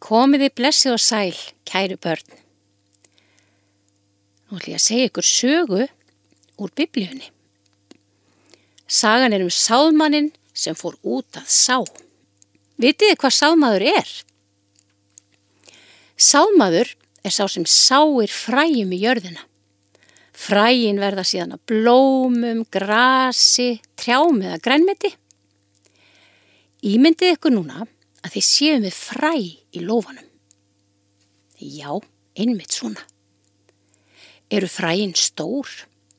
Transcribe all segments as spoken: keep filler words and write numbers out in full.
Komiði blessið og sæl, kæru börn. Nú ætla ég að segja ykkur sögu úr Biblíunni. Sagan er um sáðmanninn sem fór út að sá. Vitiði hvað sáðmaður er? Sáðmaður er sá sem sáir fræjum í jörðina. Fræin verða síðan að blómum, grasi, trjám eða grænmeti. Ímyndið ykkur núna að þið séu með fræ í lófanum. Já, einmitt svona. Eru fræin stór?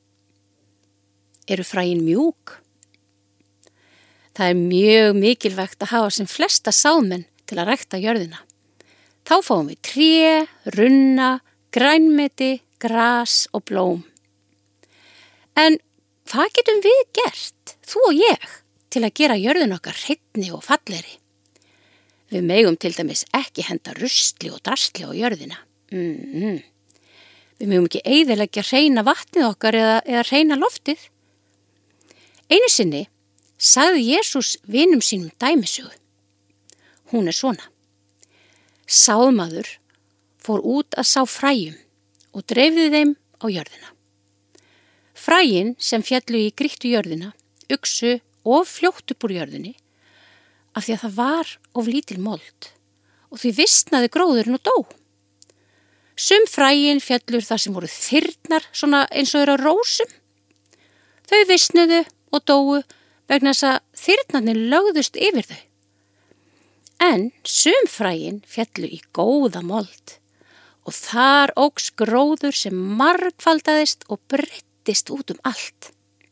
Eru fræin mjúk? Það er mjög mikilvægt að hafa sem flesta sáðmenn til að rækta jörðina. Þá fáum við tré, runna, grænmeti, gras og blóm. En hvað getum við gert, þú og ég, til að gera jörðin okkar hreinni og fallegri? Við megum til dæmis ekki henda rusli og drasli á jörðina. Mm-hmm. Við megum ekki eyðileggja hreina vatnið okkar eða, eða hreina loftið. Einu sinni sagði Jesús vinum sínum dæmisögu. Hún er svona. Sáðmaður fór út að sá fræjum og dreifði þeim á jörðina. Fræin sem fjallu í grýttu jörðina, uxu og fljótt upp úr jörðinni af því að það var of lítil mold og því visnaði gróðurinn og dó. Sum fræin fjallur þar sem voru þyrnar svona eins og eru á rósum. Þau visnuðu og dóu vegna þess að þyrnarnir lögðust yfir þau. En sum fræin fjallu í góða mold og þar óx gróður sem margfaldaðist og breiddist út um allt.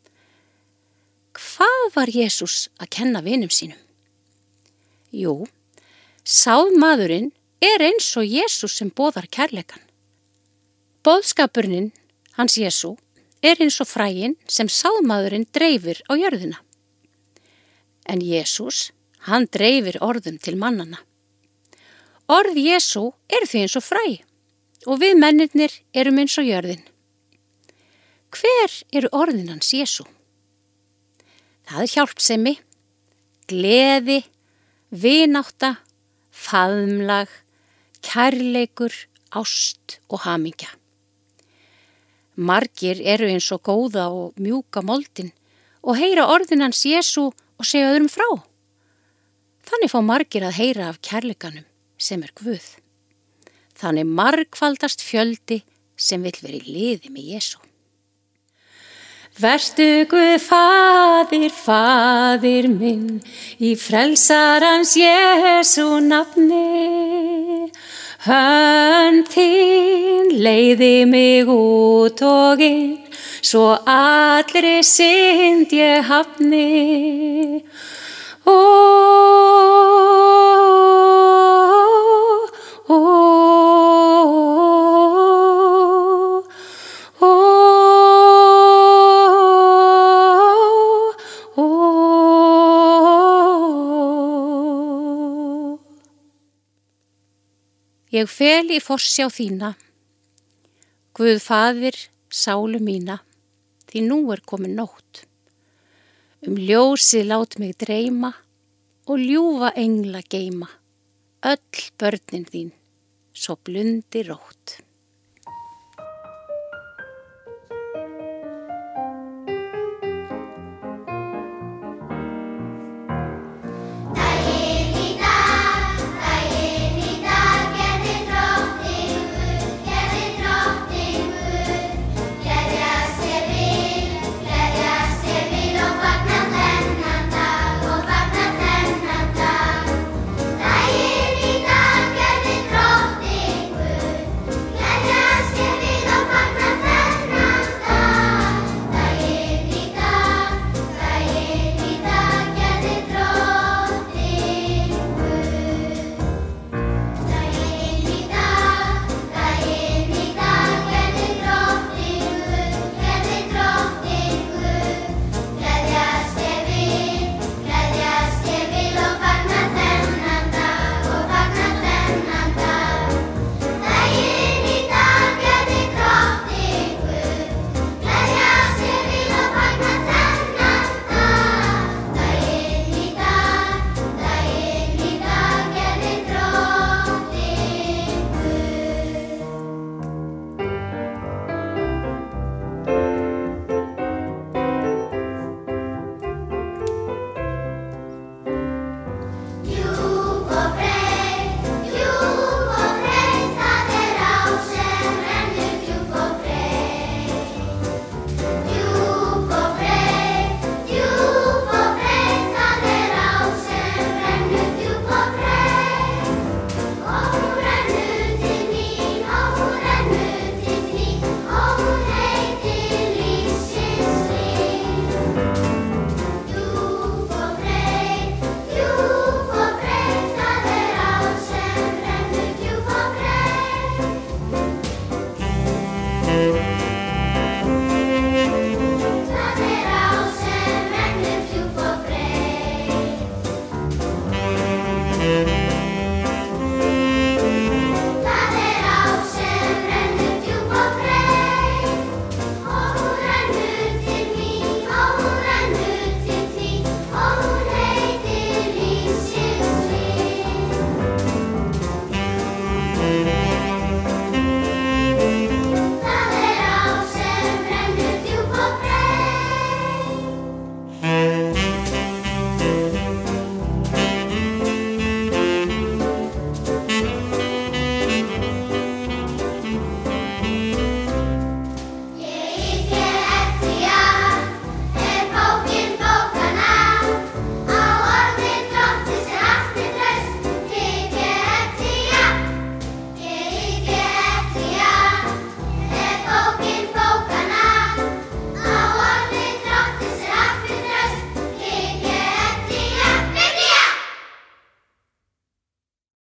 Hvað var Jesús að kenna vinum sínum? Jú, sáðmaðurinn er eins og Jesús sem boðar kærleikan. Boðskapurinn hans Jesú er eins og fræin sem sáðmaðurinn dreifir á jörðina. En Jesús, hann dreifir orðum til mannana. Orð Jesú eru því eins og fræ og við mennirnir erum eins og jörðin. Hver eru orðin hans Jesú? Það er hjálpsemi, gleði, vinátta, faðmlag, kærleikur, ást og hamingja. Margir eru eins og góða og mjúka moldin og heyra orðin hans Jesú og segja öðrum frá. Þannig fá margir að heyra af kærleikanum sem er Guð. Þannig margfaldast fjöldi sem vill vera í liði með Jesú. Vertu Guð faðir, faðir minn, í frelsarans Jesú nafni. Hönd þín leiði mig út og inn, svo allri synd ég hafni. Ó, ó, ó. Ég fel í forsjá þína, Guð faðir, sálu mína, því nú er komin nótt. Um ljósið lát mig dreyma og ljúfa engla geyma, öll börnin þín, svo blundi rótt.